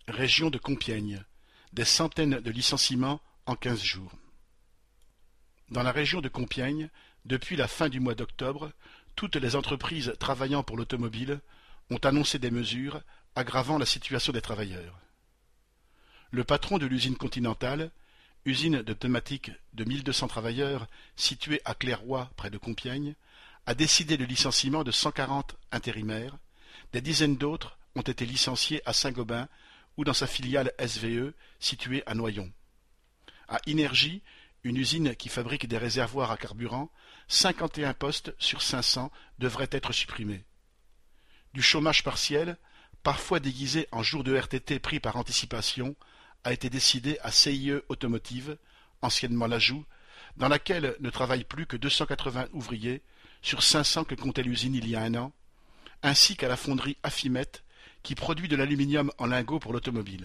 Région de Compiègne, des centaines de licenciements en 15 jours. Dans la région de Compiègne, depuis la fin du mois d'octobre, toutes les entreprises travaillant pour l'automobile ont annoncé des mesures aggravant la situation des travailleurs. Le patron de l'usine Continentale, usine de pneumatiques de 1200 travailleurs située à Clairoy près de Compiègne, a décidé le licenciement de 140 intérimaires. Des dizaines d'autres ont été licenciés à Saint-Gobain ou dans sa filiale SVE située à Noyon. À Inergie, une usine qui fabrique des réservoirs à carburant, 51 postes sur 500 devraient être supprimés. Du chômage partiel, parfois déguisé en jours de RTT pris par anticipation, a été décidé à CIE Automotive, anciennement l'Ajout, dans laquelle ne travaillent plus que 280 ouvriers sur 500 que comptait l'usine il y a un an, ainsi qu'à la fonderie Affimet, qui produit de l'aluminium en lingots pour l'automobile.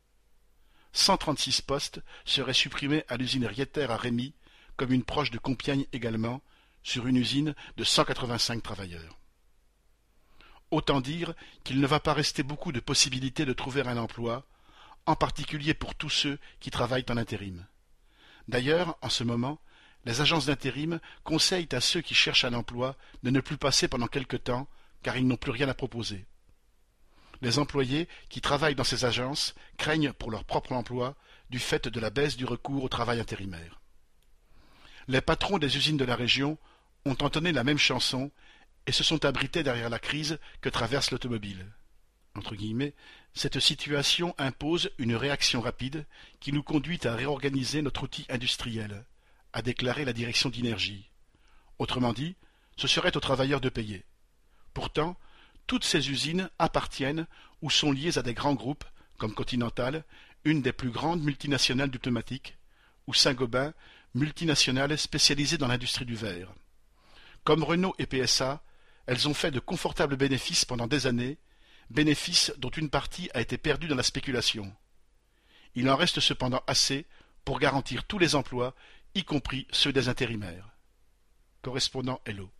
136 postes seraient supprimés à l'usine Rieter à Rémy, commune proche de Compiègne également, sur une usine de 185 travailleurs. Autant dire qu'il ne va pas rester beaucoup de possibilités de trouver un emploi, en particulier pour tous ceux qui travaillent en intérim. D'ailleurs, en ce moment, les agences d'intérim conseillent à ceux qui cherchent un emploi de ne plus passer pendant quelque temps, car ils n'ont plus rien à proposer. Les employés qui travaillent dans ces agences craignent pour leur propre emploi du fait de la baisse du recours au travail intérimaire. Les patrons des usines de la région ont entonné la même chanson et se sont abrités derrière la crise que traverse l'automobile. Entre guillemets, cette situation impose une réaction rapide qui nous conduit à réorganiser notre outil industriel, a déclaré la direction d'Inergie. Autrement dit, ce serait aux travailleurs de payer. Pourtant, toutes ces usines appartiennent ou sont liées à des grands groupes, comme Continental, une des plus grandes multinationales du pneumatique, ou Saint-Gobain, multinationale spécialisée dans l'industrie du verre. Comme Renault et PSA, elles ont fait de confortables bénéfices pendant des années, bénéfices dont une partie a été perdue dans la spéculation. Il en reste cependant assez pour garantir tous les emplois, y compris ceux des intérimaires. Correspondant Hello.